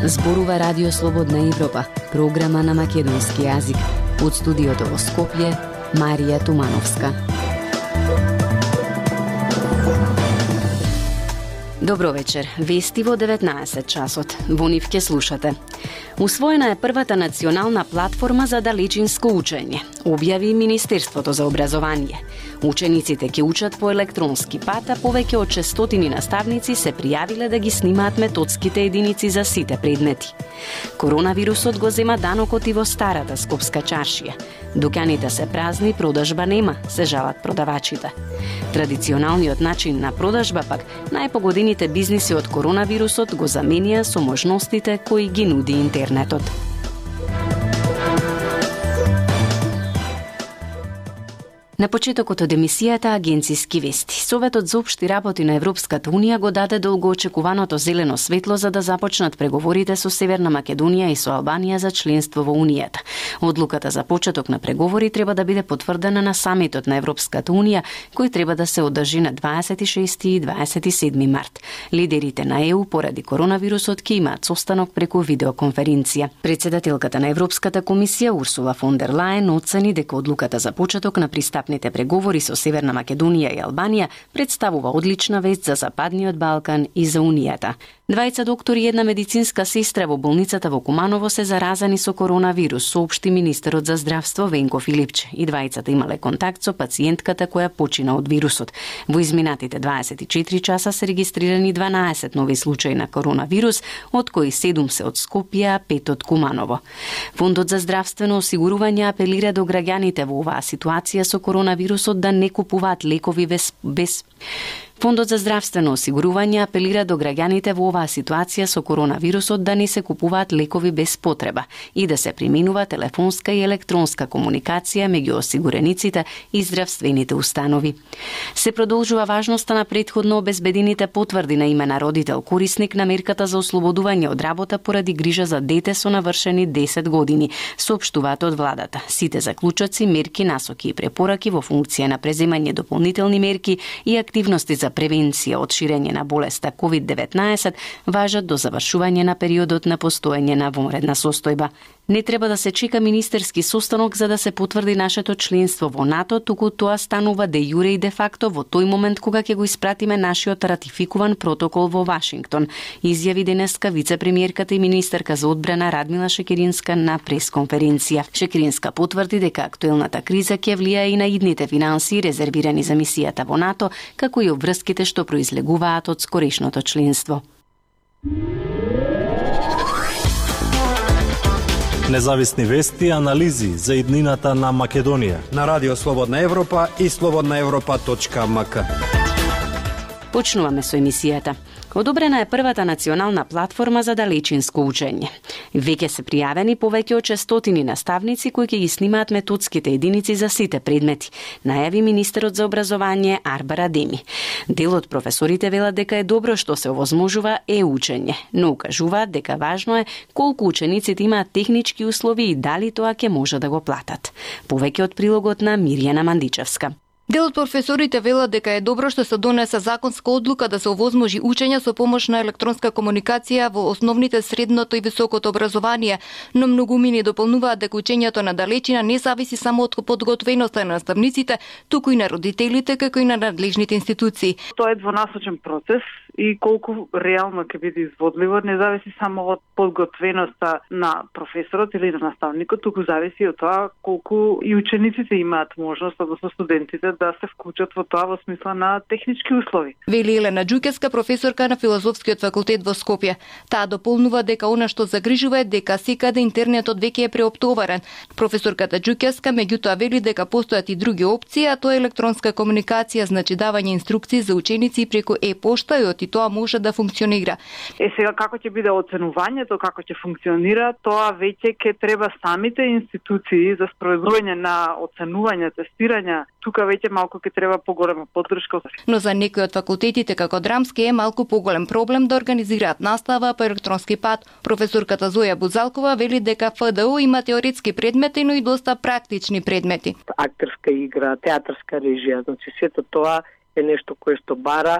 Зборува Радио Слободна Европа, програма на македонски јазик. Од студиото во Скопје, Марија Тумановска. Добро вечер. Вести во 19 часот. Во нив ќе слушате. Усвоена е првата национална платформа за далечинско учење, објави Министерството за образование. Учениците ќе учат по електронски пат, а повеќе од 600 наставници се пријавиле да ги снимаат методските единици за сите предмети. Коронавирусот го зема данокот и во старата скопска чаршија. Дуканите се празни, продажба нема, се жалат продавачите. Традиционалниот начин на продажба пак најпогодените бизниси од коронавирусот го заменија со можностите кои ги нуди интернетот. На почетокот од емисијата Агенциски вести, Советот за општи работи на Европската Унија го даде долгоочекуваното зелено светло за да започнат преговорите со Северна Македонија и со Албанија за членство во Унијата. Одлуката за почеток на преговори треба да биде потврдена на самитот на Европската Унија, кој треба да се одржи на 26 и 27 март. Лидерите на ЕУ поради коронавирусот ќе имаат состанок преку видеоконференција. Председателката на Европската комисија Урсула фон дер Лајен оцени дека одлуката за почеток на пристапните преговори со Северна Македонија и Албанија представува одлична вест за Западниот Балкан и за Унијата. Двајца доктори и една медицинска сестра во болницата во Куманово се заразени со коронавирус, соопшти министерот за здравство Венко Филипче. И двајцата имале контакт со пациентката која почина од вирусот. Во изминатите 24 часа се регистрирани 12 нови случаи на коронавирус, од кои 7 се од Скопје, а 5 од Куманово. Фондот за здравствено осигурување апелира до граѓаните во оваа ситуација со коронавирусот да не купуваат лекови без Фондот за здравствено осигурување апелира до граѓаните во оваа ситуација со коронавирусот да не се купуваат лекови без потреба и да се применува телефонска и електронска комуникација меѓу осигурениците и здравствените установи. Се продолжува важноста на претходно обезбедените потврди на име на родител корисник на мерката за ослободување од работа поради грижа за дете со навршени 10 години, соопштуваат од владата. Сите заклучоци, мерки, насоки и препораки во функција на преземање дополнителни мерки и активности за превенција од ширење на болеста COVID-19 важат до завршување на периодот на постоење на вонредна состојба. Не треба да се чека министерски состанок за да се потврди нашето членство во НАТО, туку тоа станува де јуре и де факто во тој момент кога ќе го испратиме нашиот ратификуван протокол во Вашингтон, изјави денеска вице-премиерката и министерка за одбрана Радмила Шекеринска на пресконференција. Шекеринска потврди дека актуелната криза ќе влијае и на идните финансии резервирани за мисијата во НАТО, како и обврските што произлегуваат од скорешното членство. Независни вести и анализи за иднината на Македонија на Радио Слободна Европа и slobodnaevropa.mk. Почнуваме со емисијата. Одобрена е првата национална платформа за далечинско учење. Веќе се пријавени повеќе од 600 наставници кои ќе ги снимаат методските единици за сите предмети, најави министерот за образование Арбар Адеми. Дел од професорите велат дека е добро што се овозможува учење, но укажуваат дека важно е колку учениците имаат технички услови и дали тоа ќе може да го платат. Повеќе од прилогот на Мирјана Мандичевска. Дел од професорите велат дека е добро што се донесе законска одлука да се овозможи учење со помош на електронска комуникација во основните, средното и високото образование, но многумини дополнуваат дека учењето на далечина не зависи само од подготвеноста на наставниците, туку и на родителите, како и на надлежните институции. Тоа е двонасочен процес и колку реално ќе биде изводливо не зависи само од подготвеноста на професорот или на наставникот, туку зависи од тоа колку и учениците имаат можност, односно студентите, да се вклучат во тоа во смисла на технички услови. Вели Елена Ѓукевска, професорка на Филозофскиот факултет во Скопје. Таа дополнува дека она што загрижува е дека секаде интернетот веќе е преоптоварен. Професорката Ѓукевска меѓутоа вели дека постојат и други опции, а тоа е електронска комуникација, значи давање инструкции за ученици преку е-пошта и тоа може да функционира. Сега како ќе биде оценувањето, како ќе функционира, тоа веќе ќе треба самите институции за спроведување на оценување, тестирање. Тука веќе малку ќе треба поголема поддршка. Но за некои од факултетите како Драмски е малку поголем проблем да организираат настава по електронски пат. Професорката Зоја Бузалкова вели дека ФДУ има теоретски предмети, но и доста практични предмети. Актерска игра, театарска режија, значи сето тоа е нешто кое што бара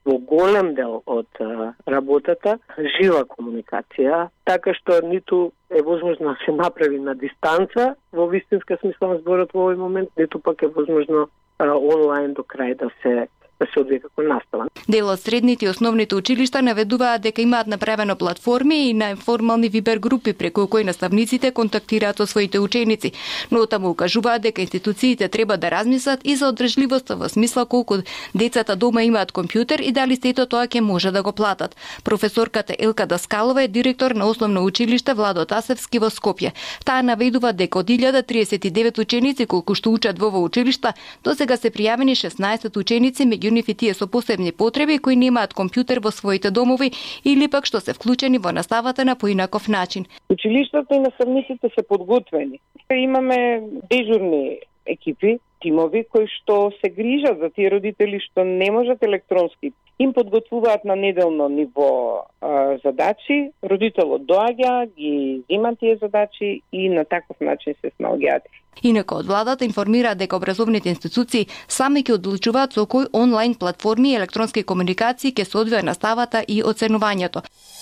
во голем дел од работата жива комуникација, така што ниту е возможно да се направи на дистанца во вистинска смисла на зборот во овој момент, ниту пак е возможно онлайн до крај да се одвие како настава. Дел од средните и основните училишта наведуваат дека имаат направено платформи и неформални вибер групи преку кои наставниците контактираат со своите ученици, но таму укажуваат дека институциите треба да размислат и за одржливоста во смисла колку децата дома имаат компјутер и дали сето тоа ќе може да го платат. Професорката Елка Даскалова е директор на основно училиште Владо Тасевски во Скопје. Таа наведува дека од 1039 ученици колку што учат во училишта, досега се пријавени 16 ученици, меѓу нив и тие со посебни потреби кои немаат компјутер во своите домови или пак што се вклучени во наставата на поинаков начин. Училиштата и наставниците се подготвени. Имаме дежурни екипи, тимови кои што се грижат за тие родители што не можат електронски. Им подготвуваат на неделно ниво задачи, родителот доаѓа, ги зема тие задачи и на таков начин се снаоѓаат. Инаку од владата информираат дека образовните институции сами ќе одлучуваат со кои онлайн платформи и електронски комуникации ќе се одвија наставата и оценувањето.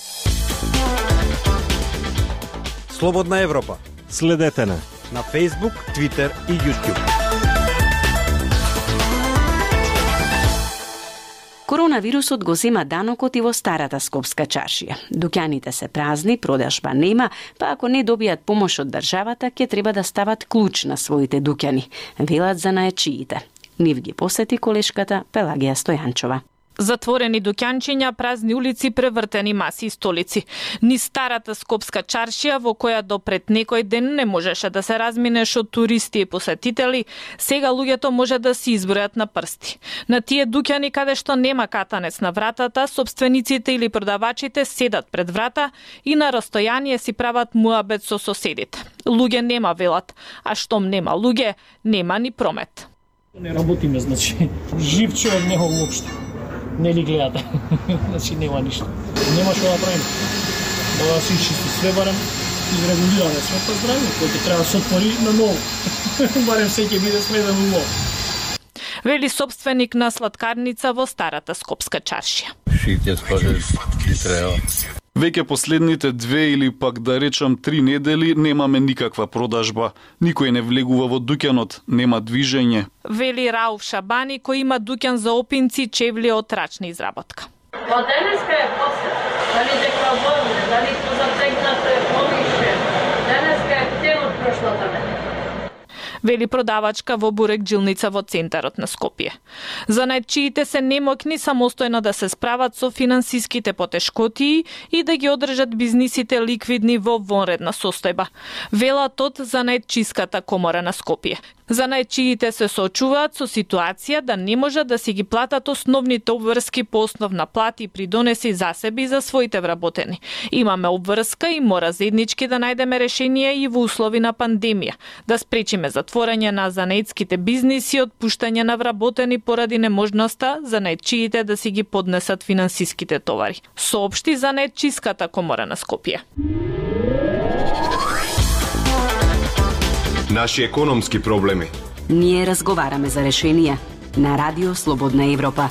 Слободна Европа. Следете на Facebook, Twitter и YouTube. Коронавирусот го зема данокот и во старата скопска чаршија. Дуќаните се празни, продажба нема, па ако не добијат помош од државата, ќе треба да стават клуч на своите дуќани, велат занаечиите. Нив ги посети колешката Пелагија Стојанчова. Затворени дуќанчиња, празни улици, превртени маси и столици. Ни старата скопска чаршија, во која до пред некој ден не можеше да се разминеш од туристи и посетители, сега луѓето може да си избројат на прсти. На тие дуќани каде што нема катанец на вратата, собствениците или продавачите седат пред врата и на растојание си прават муабет со соседите. Луѓе нема, велат, а штом нема луѓе, нема ни промет. Не работиме, значи, жив човек нема уопште. Не ли гледате? Значи нема ништо. Нема што да правиме. Да се изчисти све, барем изрегулираме све, па здравје, кој треба да се отвори на ново. Барем се ќе биде следено ново. Вели собственик на сладкарница во старата скопска чаршија. Шитје скаже ти треба. Веќе последните 2 или пак да речам 3 недели немаме никаква продажба. Никој не влегува во дуќанот, нема движење. Вели Рауф Шабани, кој има дуќан за опинци, чевли од рачна изработка. Па денеска е посет. Дали дека води, дали позатегнате повише. Денеска е ден од прошлата недела. Вели продавачка во бурек джилница во центарот на Скопје. Занаетчиите се немокни самостојно да се справат со финансиските потешкотии и да ги одржат бизнисите ликвидни во вонредна состојба. Велат од Занаетчиската комора на Скопје. Занаетчиите се соочуваат со ситуација да не можат да си ги платат основните обврски по основна плати и придонеси за себе и за своите вработени. Имаме обврска и мора заеднички да најдеме решение и во услови на пандемија, да спречиме затворање на занаетските бизниси и отпуштање на вработени поради неможноста занаетчиите да си ги поднесат финансиските товари. Соопшти Занаетчиската комора на Скопје. Наши економски проблеми. Ние разговараме за решенија на Радио Слободна Европа.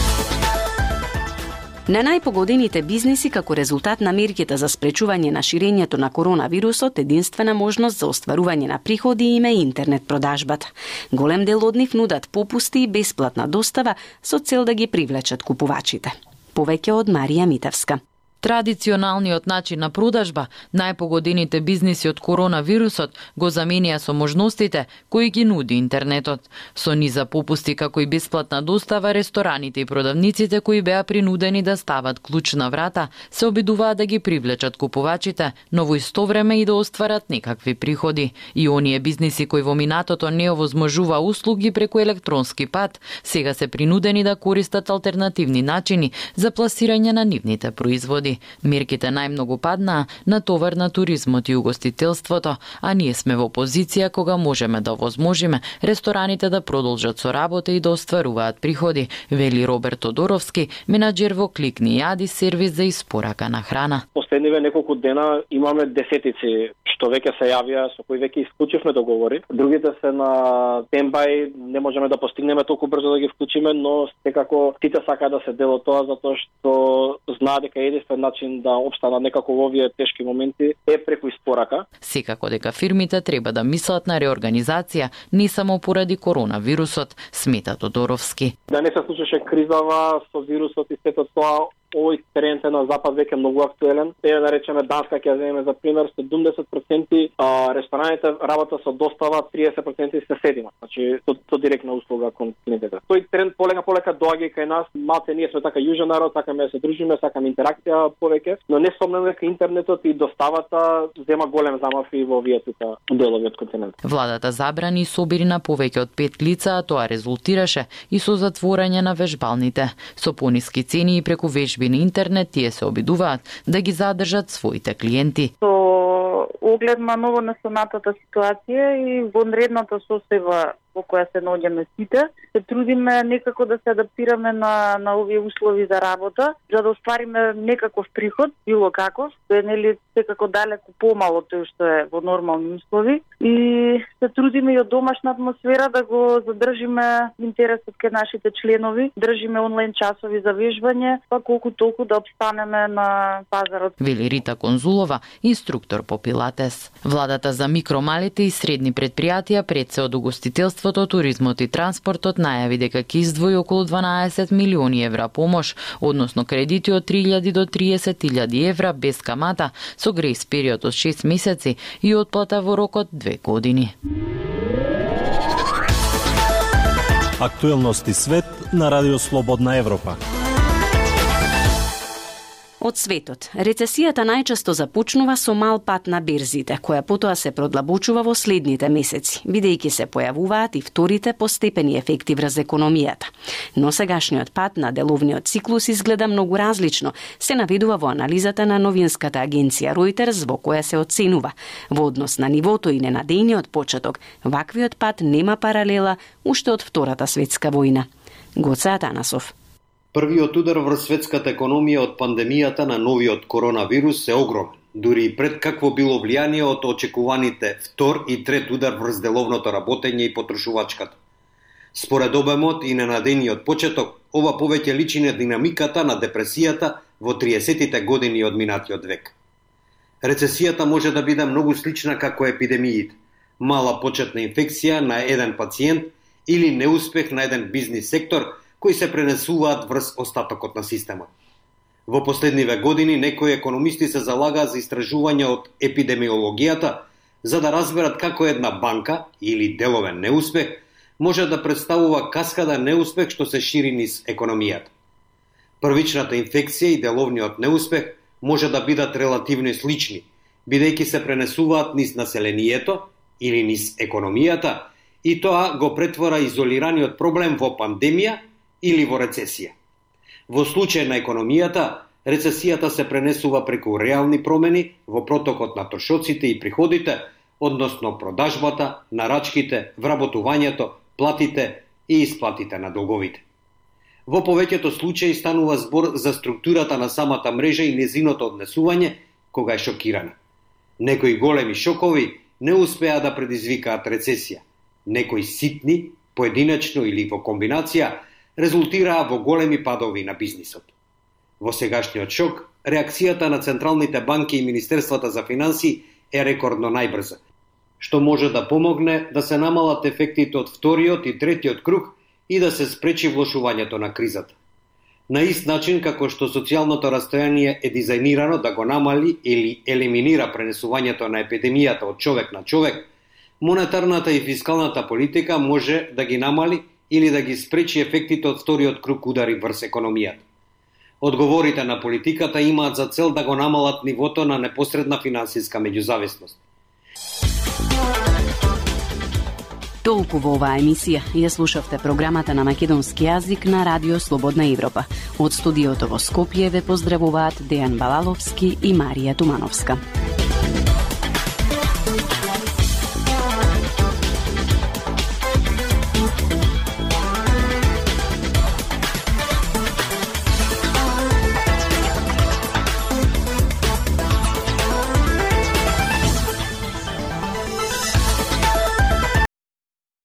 На најпогодените бизниси како резултат на мерките за спречување на ширењето на коронавирусот, единствена можност за остварување на приходи им е интернет продажбата. Голем дел од нив нудат попусти и бесплатна достава со цел да ги привлечат купувачите. Повеќе од Марија Митевска. Традиционалниот начин на продажба, најпогодените бизниси од коронавирусот го заменија со можностите кои ги нуди интернетот. Со низа попусти како и бесплатна достава, рестораните и продавниците кои беа принудени да стават клуч на врата, се обидуваат да ги привлечат купувачите, но во исто време и да остварат некакви приходи. И оние бизниси кои во минатото не овозможува услуги преку електронски пат, сега се принудени да користат алтернативни начини за пласирање на нивните производи. приходи. Мерките најмногу паднаа на товар на туризмот и угостителството, а ние сме во позиција кога можеме да овозможиме рестораните да продолжат со работа и да остваруваат приходи, вели Роберт Тодоровски, менаџер во Кликни Јади, сервис за испорака на храна. Последниве неколку дена имаме десетици што веќе се јавија, со кои веќе исклучивме договори. Другите се на тембај, не можеме да постигнеме толку брзо да ги вклучиме, но секако сите сакаат да се дел од тоа, затоа што знаат дека единствен начин да опстанат некако во овие тешки моменти е преку испорака. Секако дека фирмите треба да мислат на реорганизација, не само поради коронавирусот, смета Тодоровски. Да не се случеше кризава со вирусот и сето тоа, овој тренд на запад веќе многу актуелен. Да речеме Данска ќе земеме за пример, 70% рестораните работа со достава, 30% се седима. Значи тоа директна услуга кон клиентите. Тој тренд полека доаѓа и кај нас. Малце ние сме така јужен народ, сакаме да се дружиме, сакаме интеракција повеќе, но несомнено дека интернетот и доставата зема голем замав и во овие тука делови од континентот. Владата забрани собири на повеќе од 5 лица, а тоа резултираше и со затворање на вежбалните. Со пониски цени и преку вежби на интернет, тие се обидуваат да ги задржат своите клиенти. Со оглед на новонасонатата ситуација и вонредната состојба во која се наоѓаме сите, се трудиме некако да се адаптираме на овие услови за работа, за да оствариме некаков приход, било каков, што е нели секако далеку помало тој што е во нормални услови, и се трудиме и од домашна атмосфера да го задржиме интересот кај нашите членови, држиме онлайн часови за вежбање, па колку толку да опстанеме на пазарот. Вели Рита Конзулова, инструктор по пилатес. Владата за микро, малите и средни предпријатија пред се од угостителството, туризмот и транспортот најави дека ќе издвои околу 12 милиони евра помош, односно кредити од 3.000 до 30.000 евра без камата, со грејс период од 6 месеци и отплата во рок од 2 години. Актуелности свет на Радио Слободна Европа. Од светот, рецесијата најчесто започнува со мал пат на берзите, која потоа се продлабочува во следните месеци, бидејќи се појавуваат и вторите постепени ефекти врз економијата. Но сегашниот пат на деловниот циклус изгледа многу различно, се наведува во анализата на новинската агенција Reuters, во која се оценува. Во однос на нивото и ненадејниот почеток, ваквиот пат нема паралела уште од Втората светска војна. Гоце Атанасов. Првиот удар врз светската економија од пандемијата на новиот коронавирус е огромен, дури и пред какво било влијание од очекуваните втор и трет удар врз деловното работење и потрошувачката. Според обемот и ненадејниот почеток, ова повеќе личи на динамиката на депресијата во 30-тите години од минатиот век. Рецесијата може да биде многу слична како епидемиите, мала почетна инфекција на еден пациент или неуспех на еден бизнис сектор кои се пренесуваат врз остатокот на системот. Во последниве години некои економисти се залагаат за истражување од епидемиологијата за да разберат како една банка или деловен неуспех може да представува каскада неуспех што се шири низ економијата. Првичната инфекција и деловниот неуспех може да бидат релативно слични, бидејќи се пренесуваат низ населението или низ економијата и тоа го претвора изолираниот проблем во пандемија или во рецесија. Во случај на економијата, рецесијата се пренесува преку реални промени во протокот на трошоците и приходите, односно продажбата, нарачките, вработувањето, платите и исплатите на долговите. Во повеќето случаи станува збор за структурата на самата мрежа и незиното однесување кога е шокирана. Некои големи шокови не успеа да предизвикаат рецесија. Некои ситни, поединечно или во комбинација, резултираа во големи падови на бизнисот. Во сегашниот шок, реакцијата на централните банки и Министерствата за финансии е рекордно најбрза, што може да помогне да се намалат ефектите од вториот и третиот круг и да се спречи влошувањето на кризата. На ист начин како што социјалното растојание е дизајнирано да го намали или елиминира пренесувањето на епидемијата од човек на човек, монетарната и фискалната политика може да ги намали или да ги спречи ефектите од вториот круг удари врз економијата. Одговорите на политиката имаат за цел да го намалат нивото на непосредна финансиска меѓузависност. Толку во оваа емисија. Ја слушавте програмата на македонски јазик на Радио Слободна Европа. Од студиото во Скопје ве поздравуваат Дејан Балаловски и Марија Тумановска.